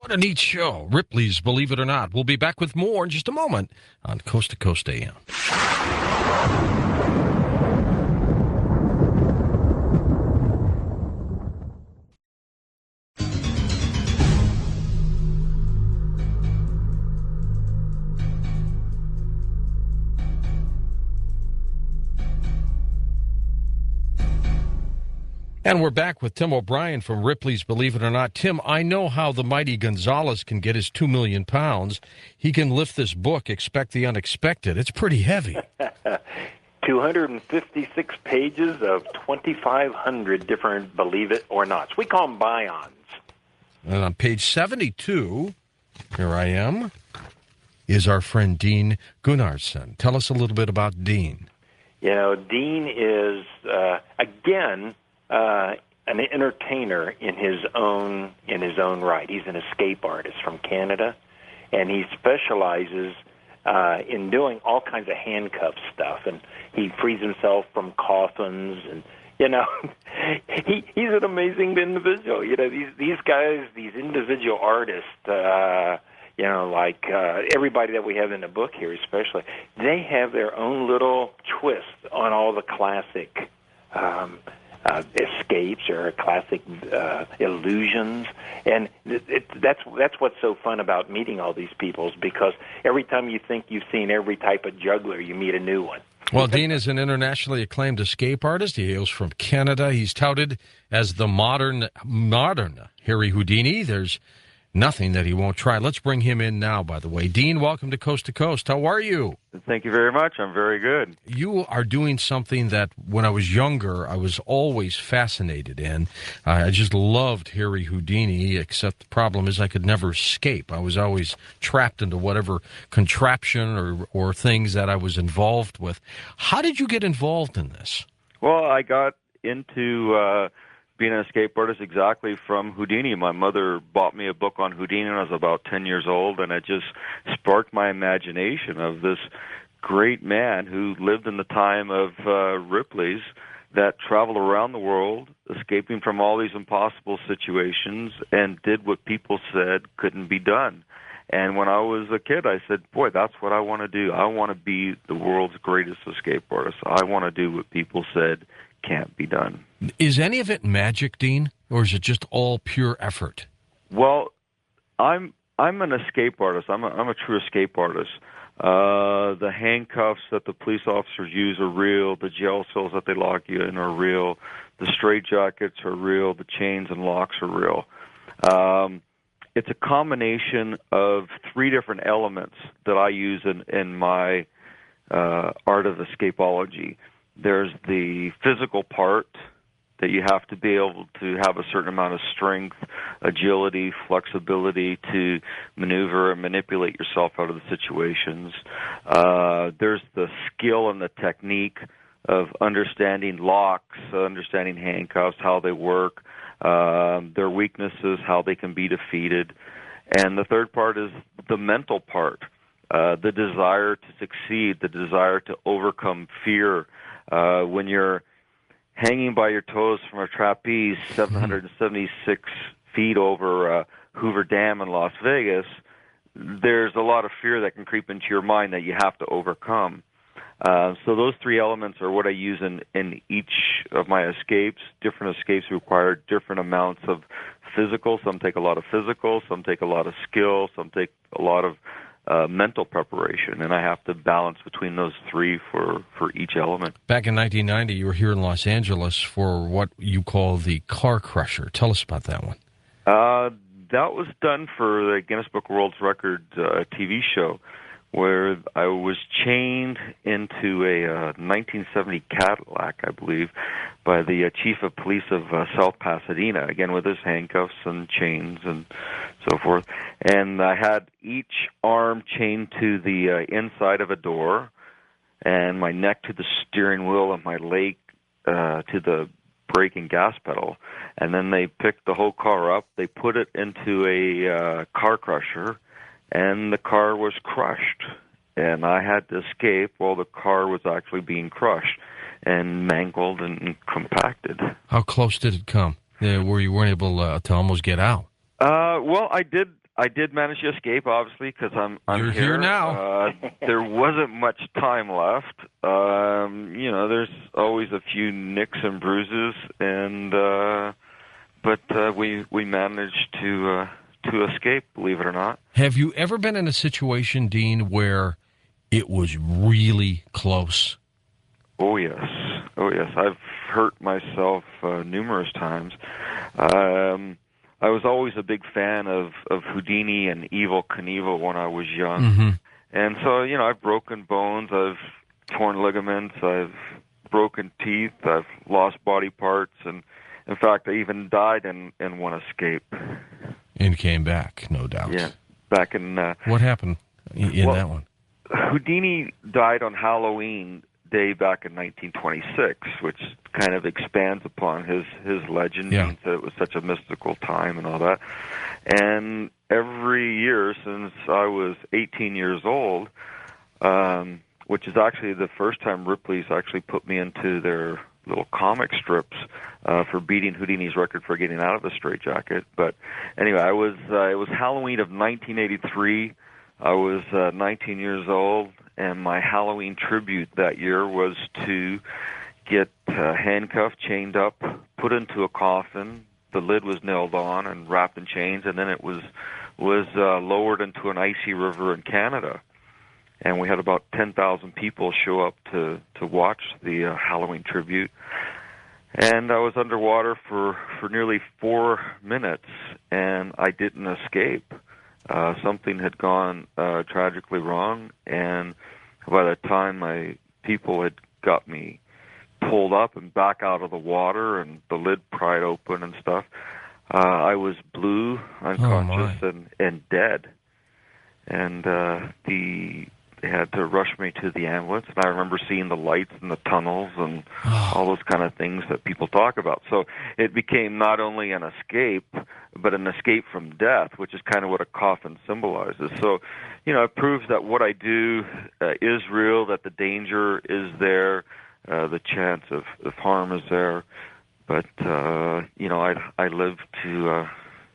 What a neat show. Ripley's Believe It or Not. We'll be back with more in just a moment on Coast to Coast AM. And we're back with Tim O'Brien from Ripley's Believe It or Not. Tim, I know how the mighty Gonzalez can get his 2 million pounds. He can lift this book, Expect the Unexpected. It's pretty heavy. 256 pages of 2,500 different Believe It or Nots. We call them bions. And on page 72, here I am, is our friend Dean Gunnarsson. Tell us a little bit about Dean. You know, Dean is, again, an entertainer in his own right. He's an escape artist from Canada, and he specializes in doing all kinds of handcuff stuff. And he frees himself from coffins, and he's an amazing individual. You know, these guys, these individual artists. Like everybody that we have in the book here, especially, they have their own little twist on all the classic escapes or classic illusions, and that's what's so fun about meeting all these people, because every time you think you've seen every type of juggler, you meet a new one. Well, Dean is an internationally acclaimed escape artist. He hails from Canada. He's touted as the modern Harry Houdini. There's nothing that he won't try. Let's bring him in now, by the way. Dean, welcome to Coast to Coast. How are you? Thank you very much. I'm very good. You are doing something that when I was younger, I was always fascinated in. I just loved Harry Houdini, except the problem is I could never escape. I was always trapped into whatever contraption or things that I was involved with. How did you get involved in this? Well, I got into being an escape artist exactly from Houdini. My mother bought me a book on Houdini when I was about 10 years old, and it just sparked my imagination of this great man who lived in the time of Ripley's, that traveled around the world, escaping from all these impossible situations, and did what people said couldn't be done. And when I was a kid, I said, boy, that's what I want to do. I want to be the world's greatest escape artist. I want to do what people said can't be done. Is any of it magic, Dean, or is it just all pure effort? Well, I'm an escape artist. I'm a true escape artist. The handcuffs that the police officers use are real. The jail cells that they lock you in are real. The straitjackets are real. The chains and locks are real. It's a combination of three different elements that I use in my art of escapology. There's the physical part, that you have to be able to have a certain amount of strength, agility, flexibility to maneuver and manipulate yourself out of the situations. There's the skill and the technique of understanding locks, understanding handcuffs, how they work, their weaknesses, how they can be defeated. And the third part is the mental part, the desire to succeed, the desire to overcome fear. When you're hanging by your toes from a trapeze 776 feet over Hoover Dam in Las Vegas, there's a lot of fear that can creep into your mind that you have to overcome. So those three elements are what I use in each of my escapes. Different escapes require different amounts of physical. Some take a lot of physical, some take a lot of skill, some take a lot of mental preparation, and I have to balance between those three for each element. Back in 1990, you were here in Los Angeles for what you call the Car Crusher. Tell us about that one. That was done for the Guinness Book of World Records TV show, where I was chained into a 1970 Cadillac, I believe, by the chief of police of South Pasadena, again with his handcuffs and chains and so forth. And I had each arm chained to the inside of a door, and my neck to the steering wheel and my leg to the brake and gas pedal. And then they picked the whole car up, they put it into a car crusher, and the car was crushed. And I had to escape while the car was actually being crushed and mangled and compacted. How close did it come where you weren't able to almost get out? Well, I did I did manage to escape, obviously, because I'm You're here now. There wasn't much time left. There's always a few nicks and bruises, and but we managed to escape, believe it or not. Have you ever been in a situation, Dean, where it was really close? Oh yes. I've hurt myself numerous times. I was always a big fan of Houdini and Evel Knievel when I was young. Mm-hmm. And so, I've broken bones, I've torn ligaments, I've broken teeth, I've lost body parts, and in fact, I even died in one escape. And came back, no doubt. Yeah, back in... what happened in that one? Houdini died on Halloween Day back in 1926, which kind of expands upon his legend. Yeah. Means that it was such a mystical time and all that. And every year since I was 18 years old, which is actually the first time Ripley's actually put me into their little comic strips for beating Houdini's record for getting out of the straitjacket. But anyway, it was Halloween of 1983. I was 19 years old, and my Halloween tribute that year was to get handcuffed, chained up, put into a coffin. The lid was nailed on and wrapped in chains, and then it was lowered into an icy river in Canada. And we had about 10,000 people show up to watch the Halloween tribute. And I was underwater for nearly 4 minutes, and I didn't escape. Something had gone tragically wrong, and by the time my people had got me pulled up and back out of the water and the lid pried open and stuff, I was blue, unconscious, and dead. And they had to rush me to the ambulance, and I remember seeing the lights in the tunnels and all those kind of things that people talk about. So it became not only an escape, but an escape from death, which is kind of what a coffin symbolizes. So, it proves that what I do is real, that the danger is there, the chance of harm is there. But, I live to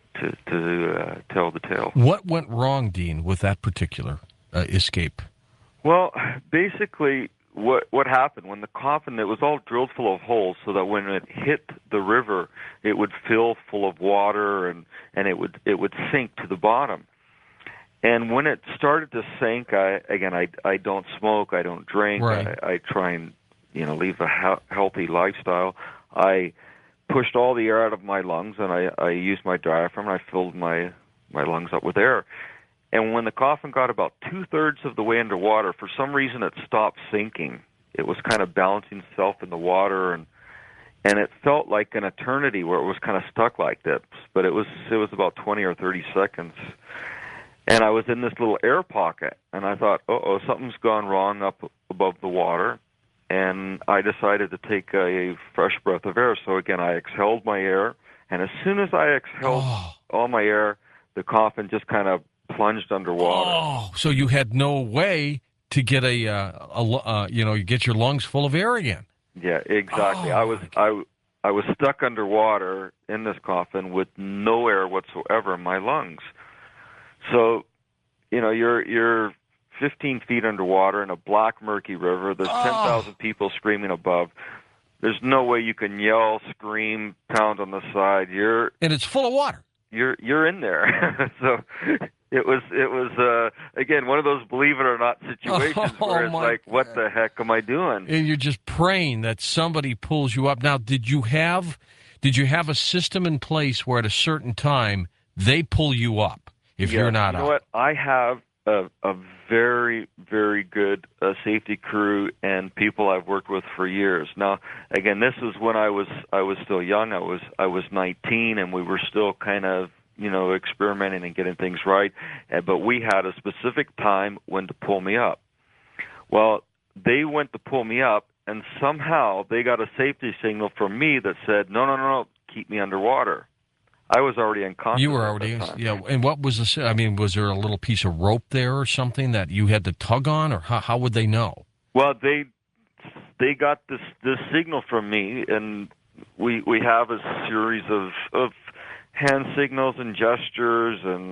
tell the tale. What went wrong, Dean, with that particular escape? Well, basically, what happened when the coffin, it was all drilled full of holes, so that when it hit the river, it would fill full of water and it would sink to the bottom. And when it started to sink, I don't smoke, I don't drink, right. I try and leave a healthy lifestyle. I pushed all the air out of my lungs, and I used my diaphragm, and I filled my lungs up with air. And when the coffin got about 2/3 of the way underwater, for some reason it stopped sinking. It was kind of balancing itself in the water, and it felt like an eternity where it was kind of stuck like this. But it was about 20 or 30 seconds. And I was in this little air pocket, and I thought, something's gone wrong up above the water. And I decided to take a fresh breath of air. So again, I exhaled my air, and as soon as I exhaled all my air, the coffin just kind of plunged underwater. Oh, so you had no way to get you get your lungs full of air again. Yeah, exactly. I was stuck underwater in this coffin with no air whatsoever in my lungs. So, you're 15 feet underwater in a black, murky river. There's 10,000 people screaming above. There's no way you can yell, scream, pound on the side. And it's full of water. You're in there. So it was again one of those believe it or not situations where it's like, what the heck am I doing? And you're just praying that somebody pulls you up. Now, did you have a system in place where at a certain time they pull you up if you're not out? You know what? I have a very, very good safety crew and people I've worked with for years. Now, again, this was when I was still young. I was 19, and we were still kind of experimenting and getting things right. But we had a specific time when to pull me up. Well, they went to pull me up, and somehow they got a safety signal from me that said, no, keep me underwater. I was already unconscious. You were already, yeah. And what was this? I mean, was there a little piece of rope there or something that you had to tug on, or how would they know? Well, they got this signal from me, and we have a series of hand signals and gestures and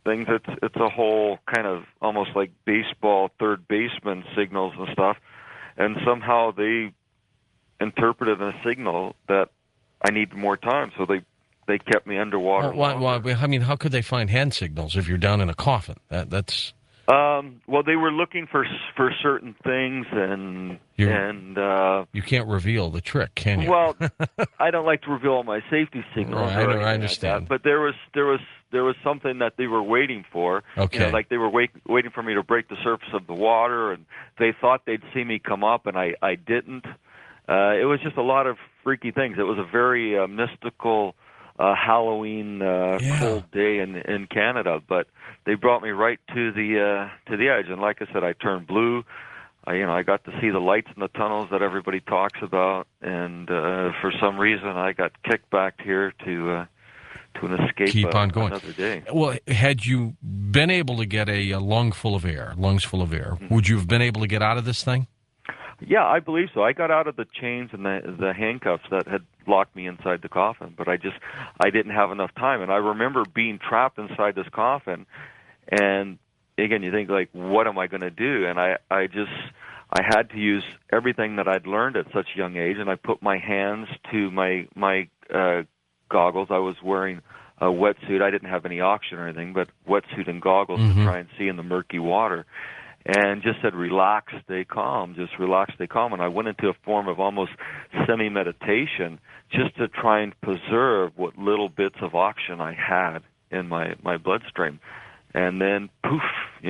things. It's a whole kind of almost like baseball third baseman signals and stuff, and somehow they interpreted a signal that I needed more time, so they kept me underwater. Well, I mean, how could they find hand signals if you're down in a coffin? That's well, they were looking for certain things, and you can't reveal the trick, can you? Well, I don't like to reveal all my safety signals. Right, or I anything understand. like that, but there was something that they were waiting for. Okay. You know, like they were waiting for me to break the surface of the water, and they thought they'd see me come up, and I didn't. It was just a lot of freaky things. It was a very mystical Halloween cold day in Canada, but they brought me right to the edge, and like I said, I turned blue. I got to see the lights in the tunnels that everybody talks about, and for some reason, I got kicked back here to an escape. Keep on going. Another day. Well, had you been able to get a lungs full of air, would you have been able to get out of this thing? Yeah, I believe so. I got out of the chains and the handcuffs that had locked me inside the coffin, but I didn't have enough time. And I remember being trapped inside this coffin, and again, you think like, what am I going to do? And I had to use everything that I'd learned at such a young age, and I put my hands to my goggles. I was wearing a wetsuit. I didn't have any oxygen or anything, but wetsuit and goggles to try and see in the murky water. And just said, relax, stay calm, just relax, stay calm. And I went into a form of almost semi-meditation just to try and preserve what little bits of oxygen I had in my bloodstream. And then, poof,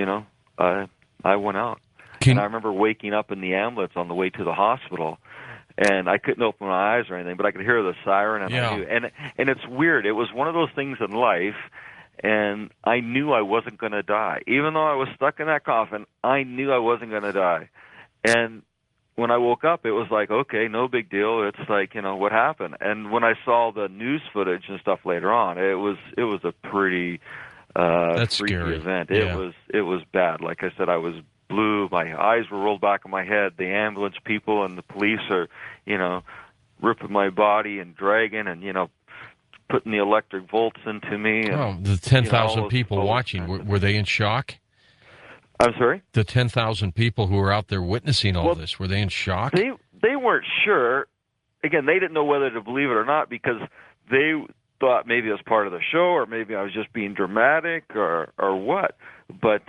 I went out. And I remember waking up in the ambulance on the way to the hospital, and I couldn't open my eyes or anything, but I could hear the siren, and I knew. And it's weird. It was one of those things in life, and I knew I wasn't going to die. Even though I was stuck in that coffin, I knew I wasn't going to die. And when I woke up, it was like, okay, no big deal. It's like, what happened? And when I saw the news footage and stuff later on, it was a pretty That's freaky scary. event. Yeah. It was bad. Like I said, I was blue. My eyes were rolled back in my head. The ambulance people and the police are, ripping my body and dragging and, putting the electric volts into me. And, the 10,000 people watching, were they in shock? I'm sorry? The 10,000 people who were out there witnessing all this, were they in shock? They weren't sure. Again, they didn't know whether to believe it or not because they thought maybe it was part of the show or maybe I was just being dramatic or what. But,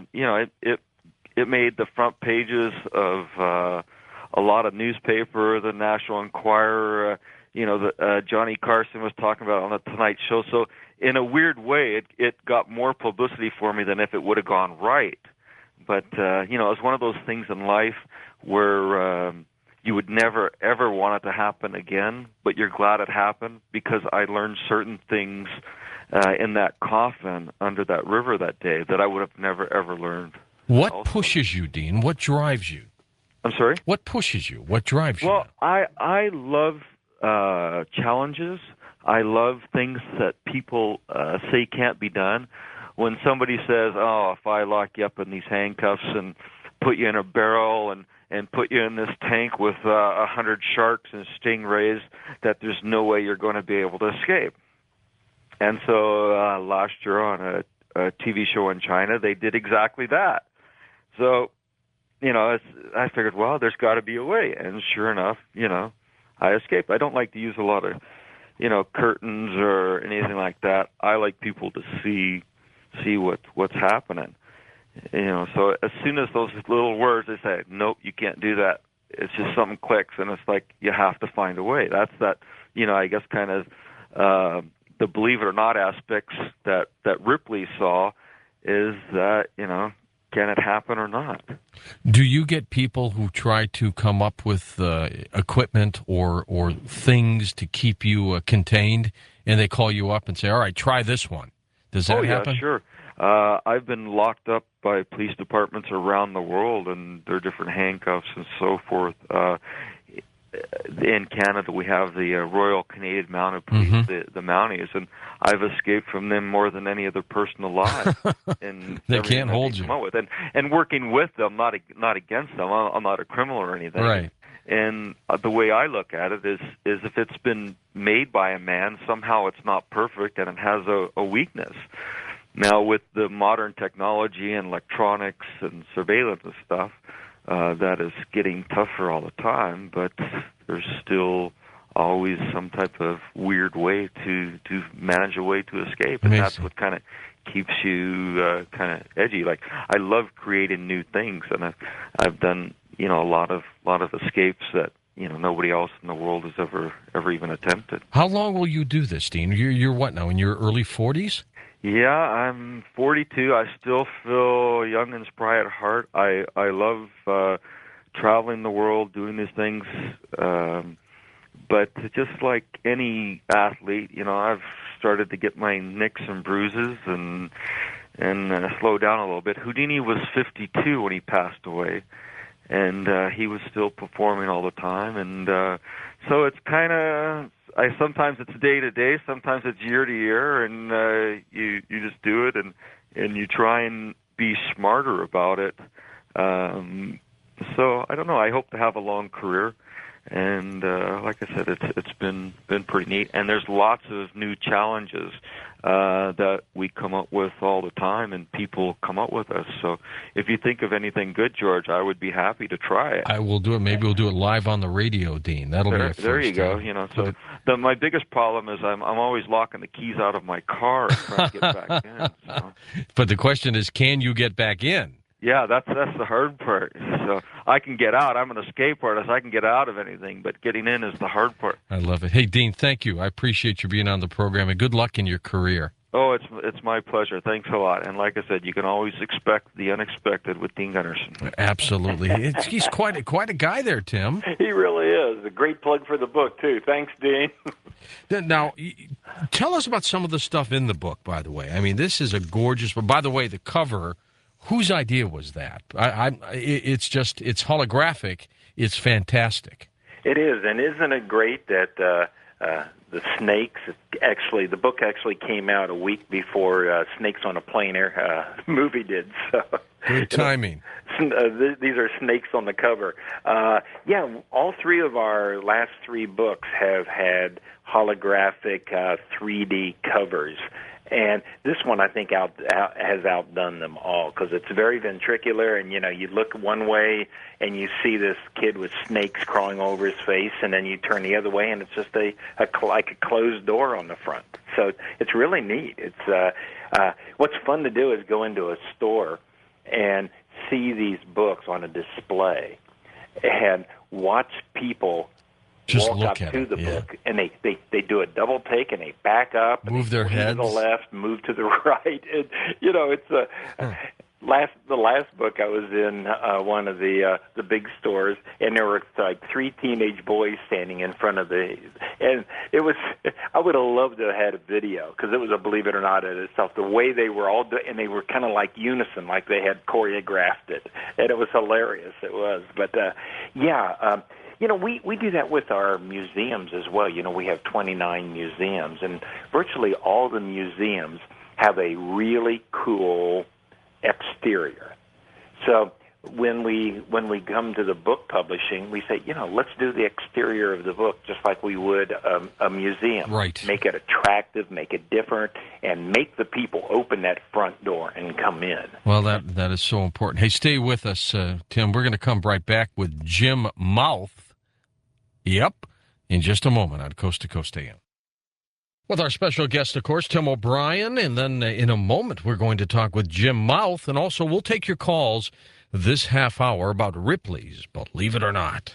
it made the front pages of a lot of newspaper, the National Enquirer, Johnny Carson was talking about on the Tonight Show. So in a weird way, it got more publicity for me than if it would have gone right. But, it's one of those things in life where you would never, ever want it to happen again, but you're glad it happened because I learned certain things in that coffin under that river that day that I would have never, ever learned. What pushes you, Dean? What drives you? I'm sorry? What pushes you? What drives you? Well, I love challenges. I love things that people say can't be done. When somebody says, oh, if I lock you up in these handcuffs and put you in a barrel and put you in this tank with 100 sharks and stingrays, that there's no way you're going to be able to escape. And so last year on a TV show in China, they did exactly that. So, I figured, well, there's got to be a way. And sure enough, I escaped. I don't like to use a lot of, curtains or anything like that. I like people to see what's happening. So as soon as those little words, they say, nope, you can't do that. It's just something clicks, and it's like you have to find a way. That's that, I guess kind of the believe it or not aspects that Ripley saw is that, can it happen or not? Do you get people who try to come up with equipment or things to keep you contained, and they call you up and say, all right, try this one? Does that happen? Yeah, sure. I've been locked up by police departments around the world, and there are different handcuffs and so forth. In Canada, we have the Royal Canadian Mounted Police, the Mounties, and I've escaped from them more than any other person alive. And they can't hold you. And working with them, not against them. I'm not a criminal or anything. Right. And the way I look at it is if it's been made by a man, somehow it's not perfect and it has a weakness. Now, with the modern technology and electronics and surveillance and stuff, that is getting tougher all the time, but there's still always some type of weird way to manage a way to escape, and that's what kind of keeps you kind of edgy. Like, I love creating new things, and I've done a lot of escapes that nobody else in the world has ever even attempted. How long will you do this, Dean? You're what now, in your early 40s? Yeah, I'm 42. I still feel young and spry at heart. I love traveling the world, doing these things. But just like any athlete, I've started to get my nicks and bruises and slow down a little bit. Houdini was 52 when he passed away, and he was still performing all the time. And so it's kind of, sometimes it's day to day, sometimes it's year to year, and you just do it, and you try and be smarter about it. So I don't know. I hope to have a long career. And like I said, it's been pretty neat, and there's lots of new challenges that we come up with all the time, and people come up with us. So if you think of anything good, George, I would be happy to try it. I will do it. Maybe we'll do it live on the radio, Dean. That'll be a first. There you go. So my biggest problem is I'm always locking the keys out of my car and trying to get back in. So. But the question is, can you get back in? Yeah, that's the hard part. So I can get out. I'm an escape artist. I can get out of anything, but getting in is the hard part. I love it. Hey, Dean, thank you. I appreciate you being on the program, and good luck in your career. Oh, it's my pleasure. Thanks a lot. And like I said, you can always expect the unexpected with Dean Gunnarsson. Absolutely. He's quite a guy there, Tim. He really is. A great plug for the book, too. Thanks, Dean. Now, tell us about some of the stuff in the book, by the way. I mean, this is a gorgeous, but by the way, the cover, whose idea was that? It's holographic. It's fantastic. It is, and isn't it great that the snakes, the book actually came out a week before Snakes on a Plane movie did. So good timing. These are snakes on the cover. Yeah, all three of our last three books have had holographic 3D covers. And this one, I think, has outdone them all because it's very ventricular, and you look one way and you see this kid with snakes crawling over his face, and then you turn the other way and it's just like a closed door on the front. So it's really neat. It's what's fun to do is go into a store and see these books on a display and watch people just walk look up at to it, the book, and they do a double take, and they back up, move their heads to the left, move to the right. And, it's the last book I was in one of the big stores, and there were like three teenage boys standing in front of and it was, I would have loved to have had a video because it was a believe it or not in itself. The way they were all and they were kind of like unison, like they had choreographed it, and it was hilarious. It was, but yeah. We do that with our museums as well. We have 29 museums, and virtually all the museums have a really cool exterior. So when we come to the book publishing, we say, let's do the exterior of the book just like we would a museum. Right. Make it attractive, make it different, and make the people open that front door and come in. Well, that is so important. Hey, stay with us, Tim. We're going to come right back with Jim Mouth. Yep, in just a moment on Coast to Coast AM. With our special guest, of course, Tim O'Brien, and then in a moment we're going to talk with Jim Mouth, and also we'll take your calls this half hour about Ripley's Believe It or Not.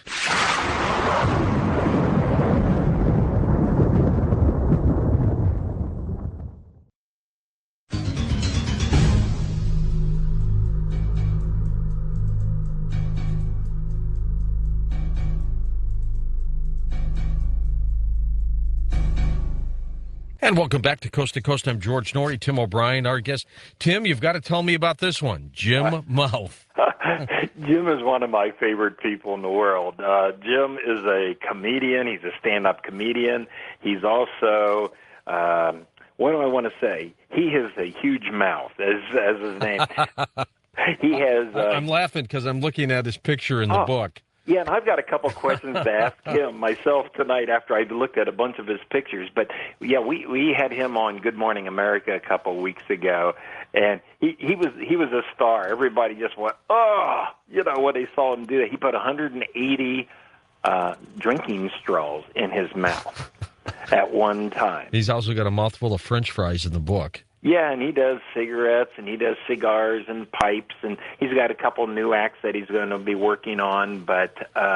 And welcome back to Coast. I'm George Noory, Tim O'Brien, our guest. Tim, you've got to tell me about this one, Jim Mouth. Jim is one of my favorite people in the world. Jim is a comedian. He's a stand-up comedian. He's also, what do I want to say? He has a huge mouth, as his name. He has. I'm laughing because I'm looking at his picture in the book. Yeah, and I've got a couple questions to ask him myself tonight after I looked at a bunch of his pictures. But yeah, we had him on Good Morning America a couple of weeks ago, and he was a star. Everybody just went, oh, when they saw him do that. He put 180 drinking straws in his mouth at one time. He's also got a mouthful of French fries in the book. Yeah, and he does cigarettes, and he does cigars and pipes, and he's got a couple new acts that he's going to be working on. But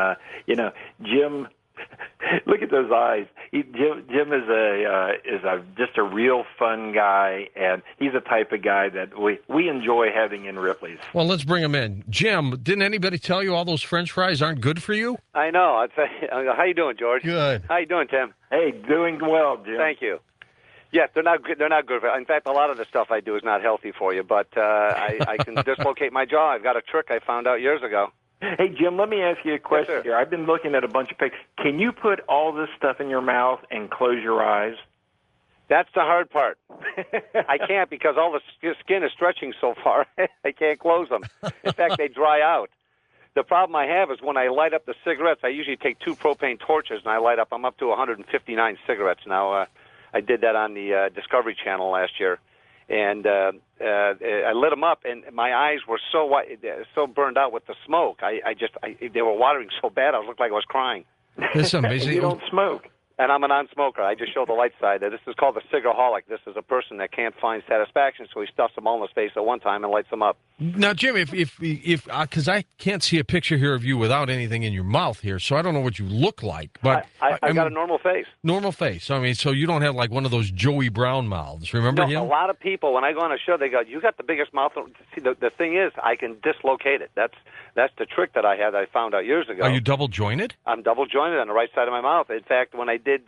Jim, look at those eyes. Jim is just a real fun guy, and he's the type of guy that we enjoy having in Ripley's. Well, let's bring him in. Jim, didn't anybody tell you all those French fries aren't good for you? I know. How you doing, George? Good. How you doing, Tim? Hey, doing well, Jim. Thank you. Yes, they're not good. They're not good. In fact, a lot of the stuff I do is not healthy for you. But I can dislocate my jaw. I've got a trick I found out years ago. Hey, Jim, let me ask you a question Yes, sir. here. I've been looking at a bunch of pictures. Can you put all this stuff in your mouth and close your eyes? That's the hard part. I can't because all the skin is stretching so far. I can't close them. In fact, they dry out. The problem I have is when I light up the cigarettes, I usually take 2 propane torches and I light up. I'm up to 159 cigarettes now. I did that on the Discovery Channel last year, and I lit them up, and my eyes were so so burned out with the smoke. They were watering so bad, I looked like I was crying. That's amazing. You don't smoke. And I'm a non-smoker. I just show the light side. This is called the cigaraholic. This is a person that can't find satisfaction, so he stuffs them all in his face at one time and lights them up. Now, Jim, if because I can't see a picture here of you without anything in your mouth here, so I don't know what you look like. But I've got a normal face. Normal face. I mean, so you don't have like one of those Joey Brown mouths. Remember him? A lot of people, when I go on a show, they go, "You got the biggest mouth." See, the thing is, I can dislocate it. That's the trick that I had. I found out years ago. Are you double jointed? I'm double jointed on the right side of my mouth. In fact, when I did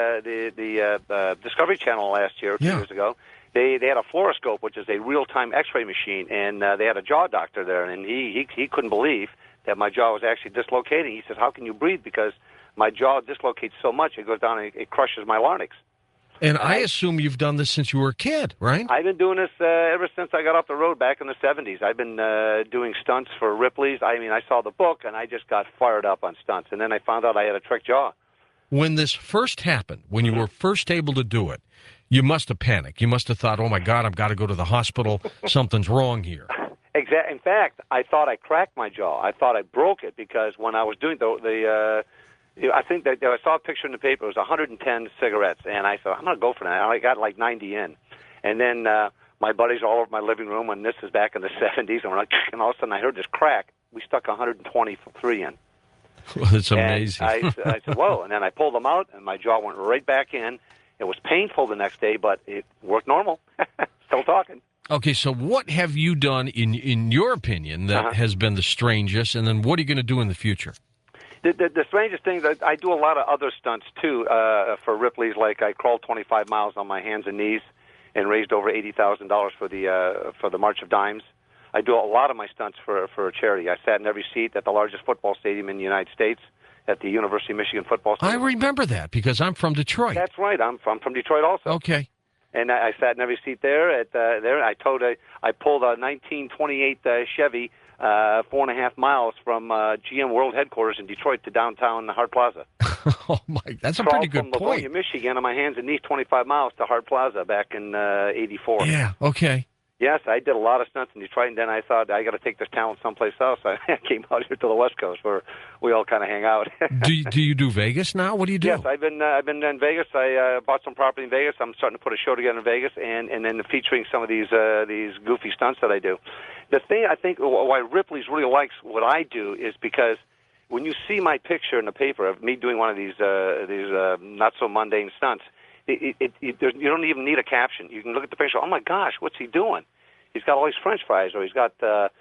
the Discovery Channel last year, 2 years ago, they had a fluoroscope, which is a real-time X-ray machine, and they had a jaw doctor there, and he couldn't believe that my jaw was actually dislocating. He says, "How can you breathe?" Because my jaw dislocates so much, it goes down and it crushes my larynx. And I assume you've done this since you were a kid, right? I've been doing this ever since I got off the road back in the 70s. I've been doing stunts for Ripley's. I mean, I saw the book, and I just got fired up on stunts. And then I found out I had a trick jaw. When this first happened, when you were first able to do it, you must have panicked. You must have thought, oh, my God, I've got to go to the hospital. Something's wrong here. In fact, I thought I cracked my jaw. I thought I broke it because when I was doing I think that I saw a picture in the paper. It was 110 cigarettes, and I thought, I'm going to go for that. I got like 90 in. And then my buddies all over my living room, and this is back in the 70s, and and all of a sudden I heard this crack. We stuck 123 in. Well, it's amazing. I said, whoa. And then I pulled them out, and my jaw went right back in. It was painful the next day, but it worked normal. Still talking. Okay, so what have you done, in your opinion, that has been the strangest, and then what are you going to do in the future? The strangest thing, that I do a lot of other stunts, too, for Ripley's. Like I crawled 25 miles on my hands and knees and raised over $80,000 for the March of Dimes. I do a lot of my stunts for a charity. I sat in every seat at the largest football stadium in the United States, at the University of Michigan football stadium. I remember that because I'm from Detroit. That's right. I'm from Detroit also. Okay. And I sat in every seat there. I pulled a 1928 Chevy 4.5 miles from GM World Headquarters in Detroit to downtown Hart Plaza. Oh my, that's a pretty good from point. Livonia, Michigan, on my hands and knees, 25 miles to Hart Plaza back in '84. Yeah. Okay. Yes, I did a lot of stunts in Detroit, and then I thought I got to take this talent someplace else. I came out here to the West Coast where we all kind of hang out. do you do Vegas now? What do you do? Yes, I've been in Vegas. I bought some property in Vegas. I'm starting to put a show together in Vegas, and then featuring some of these goofy stunts that I do. The thing I think why Ripley's really likes what I do is because when you see my picture in the paper of me doing one of these not so mundane stunts, you don't even need a caption. You can look at the picture. Oh my gosh, what's he doing? He's got all these French fries, or he's got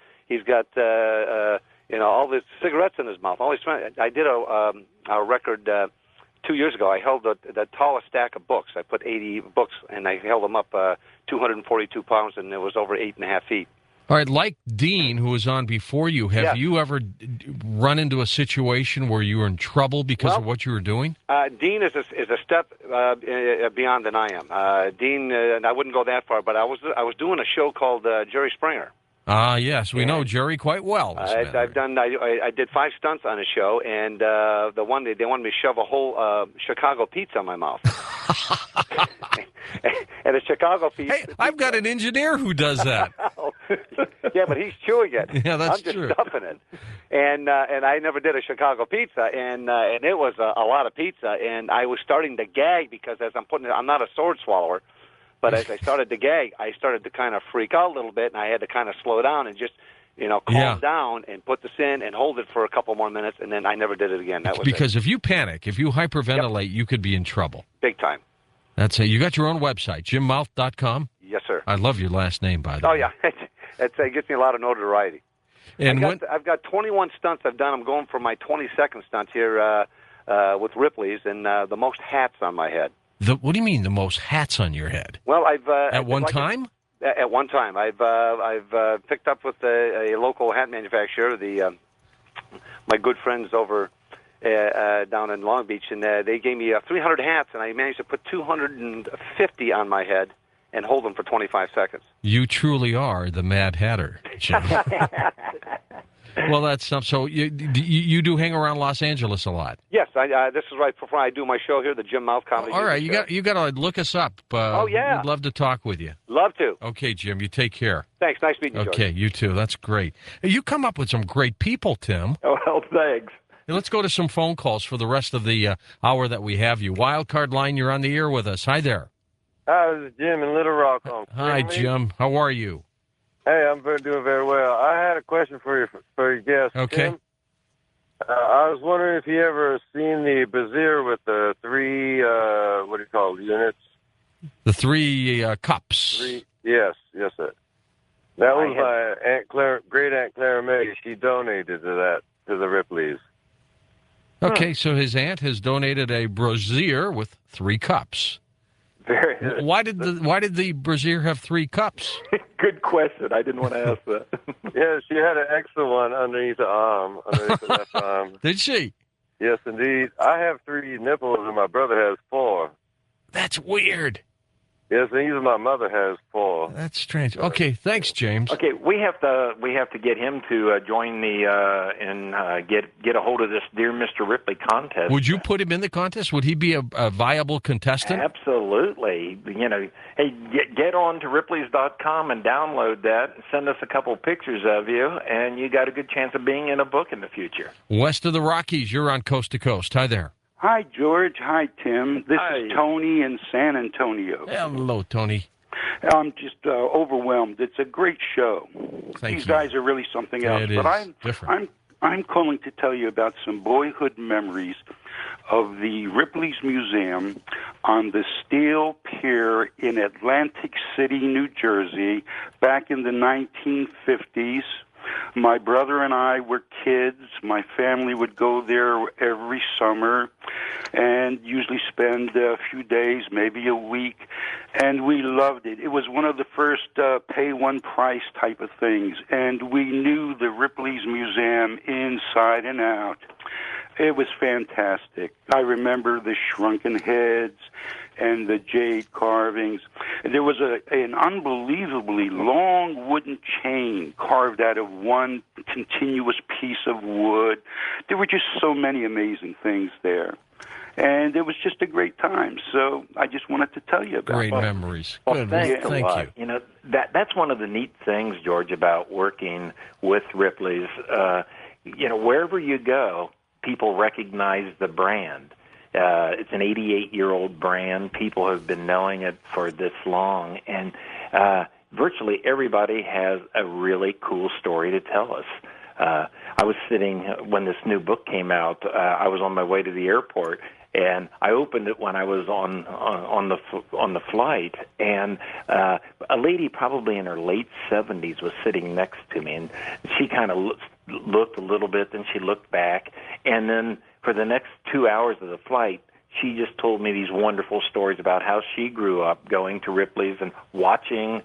all these cigarettes in his mouth. I did a record 2 years ago. I held the tallest stack of books. I put 80 books, and I held them up 242 pounds, and it was over 8.5 feet. All right, like Dean, who was on before you, have you ever run into a situation where you were in trouble because of what you were doing? Dean is a step beyond than I am. Dean, and I wouldn't go that far, but I was doing a show called Jerry Springer. Yes, we know Jerry quite well. I've done. I did 5 stunts on a show, and the one they wanted me to shove a whole Chicago pizza in my mouth. And a Chicago pizza. Hey, I've got an engineer who does that. Yeah, but he's chewing it. Yeah, that's I'm true. just stuffing it. And I never did a Chicago pizza, and it was a lot of pizza, and I was starting to gag because as I'm putting it, I'm not a sword swallower, but as I started to gag, I started to kind of freak out a little bit, and I had to kind of slow down and just calm down and put this in and hold it for a couple more minutes, and then I never did it again. That was because if you panic, if you hyperventilate, you could be in trouble. Big time. That's it. You got your own website, jimmouth.com? Yes, sir. I love your last name, by the way. Oh, yeah. It gets me a lot of notoriety. And I've got 21 stunts I've done. I'm going for my 22nd stunt here with Ripley's, and the most hats on my head. What do you mean, the most hats on your head? Well, I've At one time? At one time, I've picked up with a local hat manufacturer, my good friends over down in Long Beach, and they gave me 300 hats, and I managed to put 250 on my head and hold them for 25 seconds. You truly are the Mad Hatter, Jim. Well, that's something. So you do hang around Los Angeles a lot. Yes, this is right before I do my show here, the Jim Mouth Comedy. All right, Show. you got to look us up. Oh yeah, we'd love to talk with you. Love to. Okay, Jim, you take care. Thanks. Nice meeting you. George. Okay, you too. That's great. You come up with some great people, Tim. Oh, well, thanks. And let's go to some phone calls for the rest of the hour that we have you. Wildcard line, you're on the air with us. Hi there. Hi, this is Jim in Little Rock. Hi, Jim. How are you? Hey, I'm doing very well. I had a question for your guest. Okay. Tim. I was wondering if you ever seen the Brazier with the 3, what do you call it, units? The 3 cups. Yes, sir. That was my Aunt Claire, great Aunt Clara May. She donated to the Ripleys. Okay, so his aunt has donated a brazier with 3 cups. Very good. Why did the brazier have 3 cups? Good question. I didn't want to ask that. Yeah, she had an extra one underneath the arm, underneath the left arm. Did she? Yes, indeed. I have 3 nipples, and my brother has 4. That's weird. Yes, and even my mother has 4. That's strange. Okay, thanks, James. Okay, we have to get him to join the and get a hold of this Dear Mr. Ripley contest. Would you put him in the contest? Would he be a viable contestant? Absolutely. Hey, get on to Ripley's.com and download that. Send us a couple pictures of you, and you got a good chance of being in a book in the future. West of the Rockies, you're on Coast to Coast. Hi there. Hi, George. Hi, Tim. This Hi. is Tony in San Antonio. Hello, Tony. I'm just overwhelmed. It's a great show. Thank These you. guys are really something else. It but is different. I'm calling to tell you about some boyhood memories of the Ripley's Museum on the Steel Pier in Atlantic City, New Jersey, back in the 1950s. My brother and I were kids. My family would go there every summer and usually spend a few days, maybe a week, and we loved it. It was one of the first pay one price type of things, and we knew the Ripley's Museum inside and out. It was fantastic. I remember the shrunken heads and the jade carvings. There was an unbelievably long wooden chain carved out of one continuous piece of wood. There were just so many amazing things there. And it was just a great time. So I just wanted to tell you about Great it. memories. Well, Good. thanks a Thank lot. you. That's one of the neat things, George, about working with Ripley's. Wherever you go, people recognize the brand. It's an 88-year-old brand. People have been knowing it for this long, and virtually everybody has a really cool story to tell us. I was sitting when this new book came out. I was on my way to the airport, and I opened it when I was on the flight, and a lady probably in her late 70s was sitting next to me, and she kind of looked a little bit, then she looked back, and then for the next 2 hours of the flight, she just told me these wonderful stories about how she grew up going to Ripley's and watching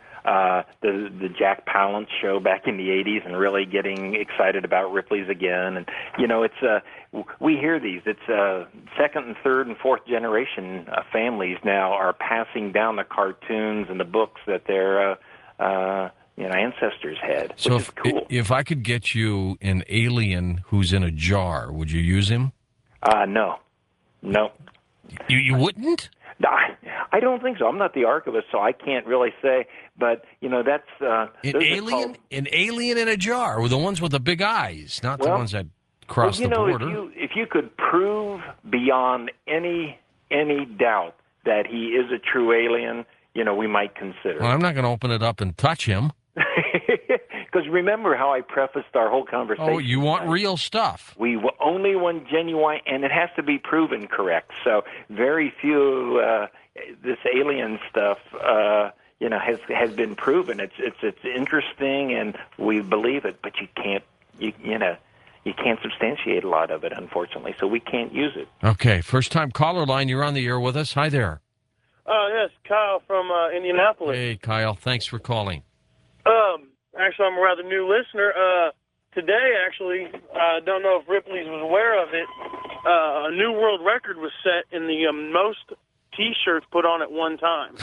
the Jack Palance show back in the 80s and really getting excited about Ripley's again. And, it's we hear these. It's second and third and fourth generation families now are passing down the cartoons and the books that their ancestors had, So which is cool. if I could get you an alien who's in a jar, would you use him? No. You wouldn't? I don't think so. I'm not the archivist, so I can't really say. But that's An alien in a jar, with the ones with the big eyes, not the ones that cross the border. If you could prove beyond any doubt that he is a true alien, we might consider. Well, I'm not going to open it up and touch him. Because remember how I prefaced our whole conversation. Oh, you want real stuff. We only want genuine, and it has to be proven correct. So very few this alien stuff, has been proven. It's interesting, and we believe it, but you can't substantiate a lot of it, unfortunately. So we can't use it. Okay, first time caller line. You're on the air with us. Hi there. Yes, Kyle from Indianapolis. Hey, Kyle. Thanks for calling. Actually, I'm a rather new listener. Today, actually, I don't know if Ripley's was aware of it. A new world record was set in the most T-shirts put on at one time.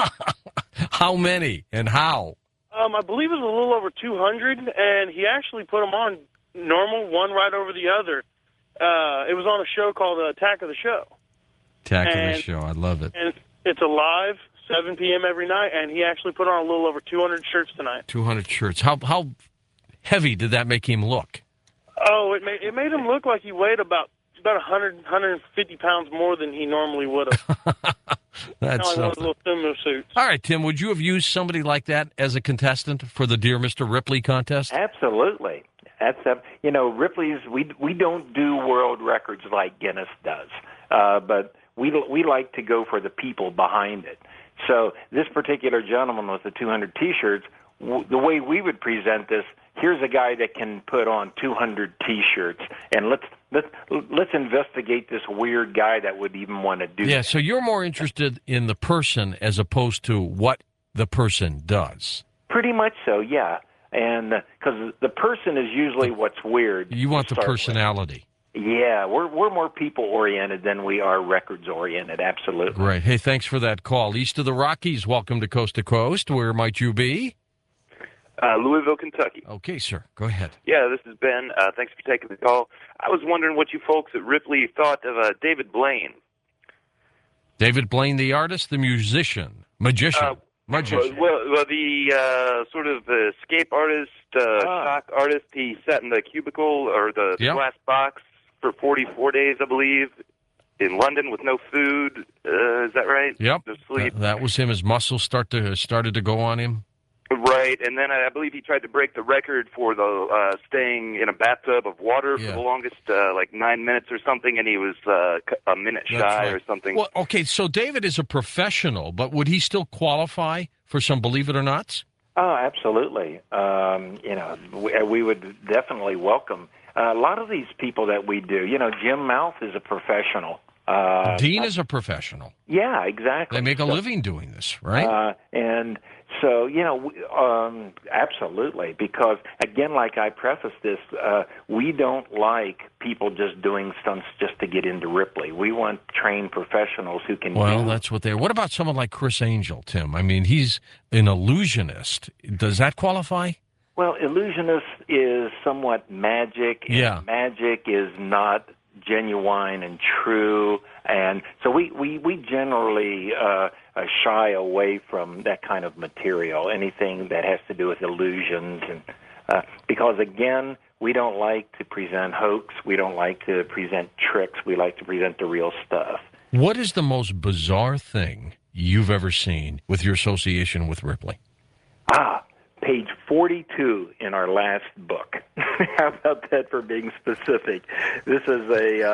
How many and how? I believe it was a little over 200, and he actually put them on normal, one right over the other. It was on a show called Attack of the Show. Attack of the Show. I love it. And it's a live 7 p.m. every night, and he actually put on a little over 200 shirts tonight. 200 shirts. How heavy did that make him look? Oh, it made him look like he weighed about 100, 150 pounds more than he normally would have. That's one of those little swimmer suits. All right, Tim, would you have used somebody like that as a contestant for the Dear Mr. Ripley contest? Absolutely. Ripley's, we don't do world records like Guinness does, but we like to go for the people behind it. So this particular gentleman with the 200 T-shirts, the way we would present this, here's a guy that can put on 200 T-shirts, and let's investigate this weird guy that would even want to do that. Yeah, so you're more interested in the person as opposed to what the person does. Pretty much so, yeah. And because the person is usually what's weird. You want the personality. Yeah, we're more people-oriented than we are records-oriented, absolutely. Great. Hey, thanks for that call. East of the Rockies, welcome to Coast to Coast. Where might you be? Louisville, Kentucky. Okay, sir. Go ahead. Yeah, this is Ben. Thanks for taking the call. I was wondering what you folks at Ripley thought of David Blaine. David Blaine, the artist, the musician, magician. Well, the sort of escape artist, shock artist. He sat in the cubicle or the glass box for 44 days, I believe, in London with no food. Is that right? Yep. No sleep. That was him. His muscles started to go on him. Right, and then I believe he tried to break the record for the staying in a bathtub of water for the longest, like 9 minutes or something, and he was a minute shy or something. Well, okay, so David is a professional, but would he still qualify for some Believe It or Nots? Oh, absolutely. We would definitely welcome a lot of these people that we do. Jim Mouth is a professional. Dean is a professional. Yeah, exactly. They make a living doing this, right? And so, absolutely, because, again, like I prefaced this, we don't like people just doing stunts just to get into Ripley. We want trained professionals who can that's what they're... What about someone like Chris Angel, Tim? I mean, he's an illusionist. Does that qualify? Well, illusionist is somewhat magic, and magic is not genuine and true, and so we generally shy away from that kind of material, anything that has to do with illusions, and because again, we don't like to present hoax, we don't like to present tricks, we like to present the real stuff. What is the most bizarre thing you've ever seen with your association with Ripley? Page 42 in our last book. How about that for being specific? This is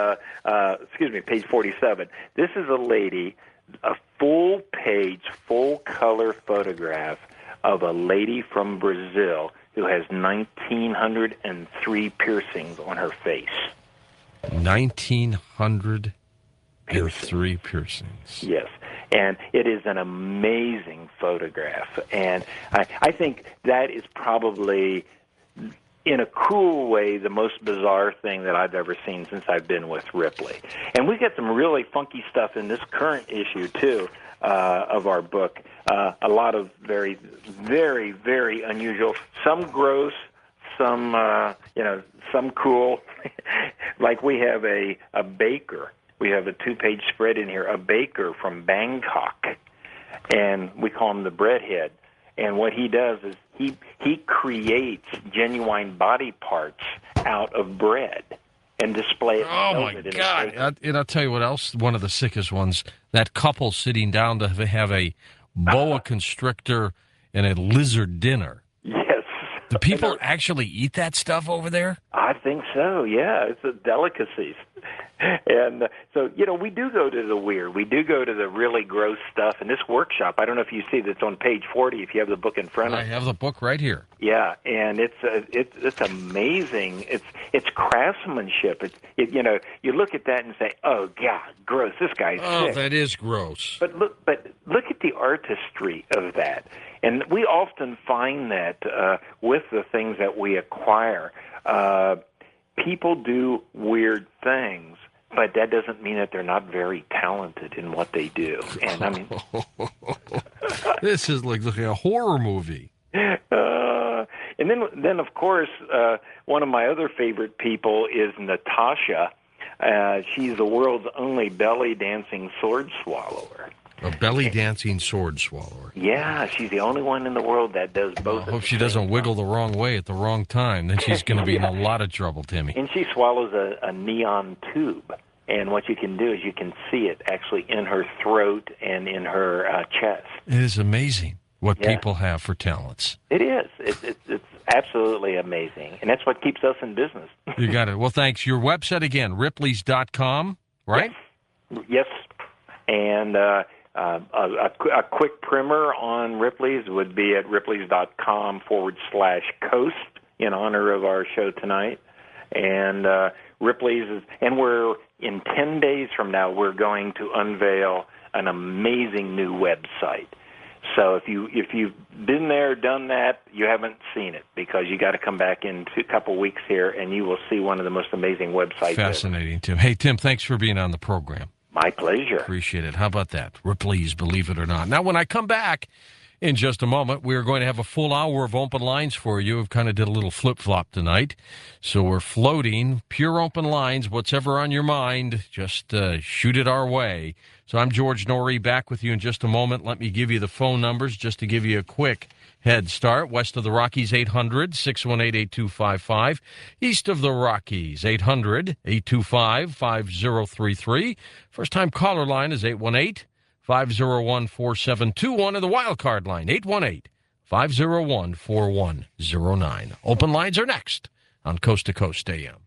page 47. This is a lady, a full-page, full-color photograph of a lady from Brazil who has 1,903 piercings on her face. 1,903 piercings. Yes. And it is an amazing photograph. And I think that is probably, in a cool way, the most bizarre thing that I've ever seen since I've been with Ripley. And we've got some really funky stuff in this current issue, too, of our book. a lot of very, very, very unusual. Some gross, some some cool. Like we have a baker. We have a 2-page spread in here. A baker from Bangkok, and we call him the breadhead. And what he does is he creates genuine body parts out of bread and display it. Oh, my God. And I'll tell you what else, one of the sickest ones, that couple sitting down to have a boa constrictor and a lizard dinner. Yes. Do people actually eat that stuff over there? I think so, yeah. It's a delicacy. And so, we do go to the weird. We do go to the really gross stuff. And this workshop, I don't know if you see that's on page 40, if you have the book in front of you. I have the book right here. Yeah, and it's amazing. It's craftsmanship. You look at that and say, "Oh God, gross! This guy's sick." Oh, that is gross. But look at the artistry of that, and we often find that with the things that we acquire, people do weird things. But that doesn't mean that they're not very talented in what they do. And I mean, this is like a horror movie. And then of course, one of my other favorite people is Natasha. She's the world's only belly dancing sword swallower. A belly dancing sword swallower. Yeah, she's the only one in the world that does both. I hope she doesn't wiggle the wrong way at the wrong time. Then she's going to be in a lot of trouble, Timmy. And she swallows a neon tube. And what you can do is you can see it actually in her throat and in her chest. It is amazing what people have for talents. It is. It's absolutely amazing. And that's what keeps us in business. You got it. Well, thanks. Your website again, Ripley's.com, right? Yes. And a quick primer on Ripley's would be at Ripley's.com/coast in honor of our show tonight. And Ripley's is, and we're in 10 days from now, we're going to unveil an amazing new website. So if you've been there, done that, you haven't seen it, because you got to come back in a couple weeks here, and you will see one of the most amazing websites. Fascinating, Tim. Hey, Tim, thanks for being on the program. My pleasure. Appreciate it. How about that? Ripley's, believe it or not. Now, when I come back in just a moment, we're going to have a full hour of open lines for you. We've kind of did a little flip-flop tonight. So we're floating pure open lines. What's ever on your mind, just shoot it our way. So I'm George Noory, back with you in just a moment. Let me give you the phone numbers just to give you a quick head start. West of the Rockies, 800-618-8255. East of the Rockies, 800-825-5033. First-time caller line is 818-501-4721, and the wild card line, 818-501-4109. Open lines are next on Coast to Coast AM.